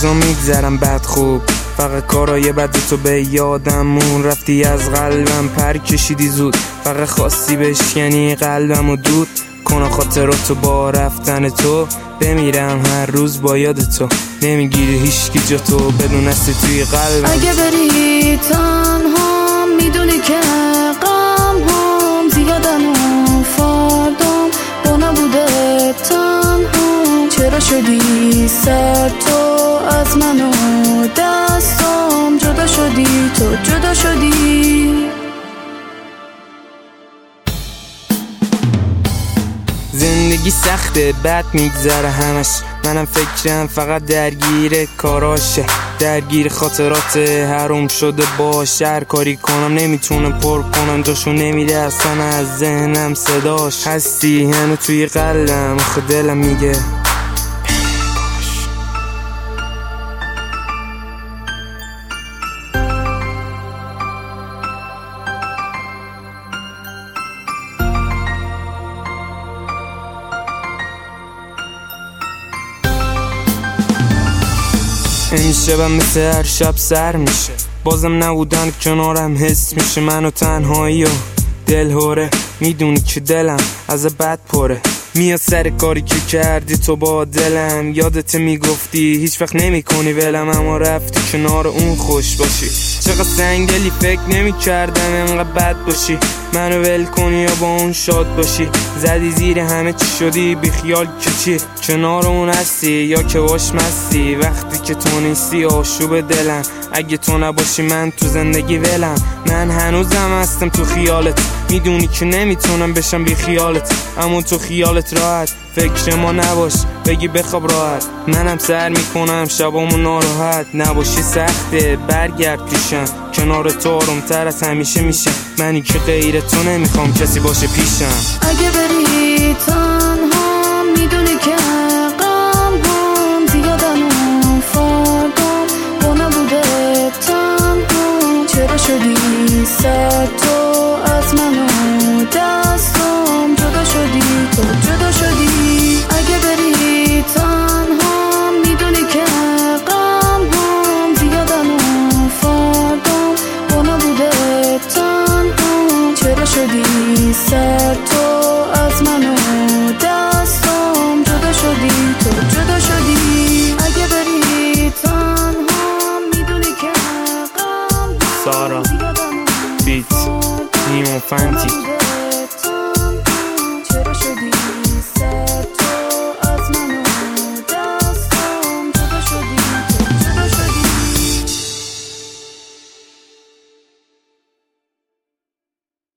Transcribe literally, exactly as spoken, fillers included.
روزا میگذرم بد خوب، فقط کارای بد تو به یادمون رفتی، از قلبم پر کشیدی زود، فقط خواستی بشکنی قلبم و دود کنه خاطراتو با رفتن تو، بمیرم هر روز با یاد تو، نمیگیری هیچکی جا تو بدون استی توی قلبم. اگه بری تنها میدونی که غم هم زیادن و فردام با نبوده تنها، چرا شدی سر تو از من و دستام، جدا شدی تو جدا شدی. زندگی سخته بد میگذره همش، منم فکرم فقط درگیر کاراشه، درگیر خاطرات حروم شده باشه، هر کاری کنم نمیتونم پر کنم جاشو، نمیره اصلا از ذهنم صداش، هستی هنو توی قلبم، آخه دلم میگه این شبم مثل هر شب سر میشه، بازم نبودن کنارم حس میشه، من و تنهایی و دل هوره، میدونی که دلم از بد پره، میاد سر کاری که کردی تو با دلم، یادت میگفتی هیچ وقت نمی کنی ولم، اما رفتی کنار اون خوش باشی، چقدر سنگلی فکر نمی کردم انقدر بد باشی، منو ول کنی یا با اون شاد باشی، زدی زیر همه چی شدی بیخیال که چی، کنار اون هستی یا که باش مستی، وقتی که تو نیستی آشوب دلم، اگه تو نباشی من تو زندگی ولم، من هنوزم هستم تو خیالت، میدونی که نمیتونم بشم بی خیالت، اما تو خیالت راحت، فکر ما نباش بگی بخواب راحت، منم سر میکنم شبامو ناراحت، نباشی سخته برگرد پیشم، کنار تو آروم تر از همیشه میشه، منی که غیر تو نمیخوام کسی باشه پیشم. اگه بری تنها میدونی که غم هم زیادن و فردام با نبوده تنها، چرا شدی سر تو از من و دستام، جدا شدی تو جدا شدی. اگه بری تنها میدونی که غم هم زیادن و فردام با نبوده تنها، چرا شدی سر تو از من و دستام، جدا شدی تو جدا شدی. اگه بری تنها میدونی که غم سارا بیت نیمو فانتی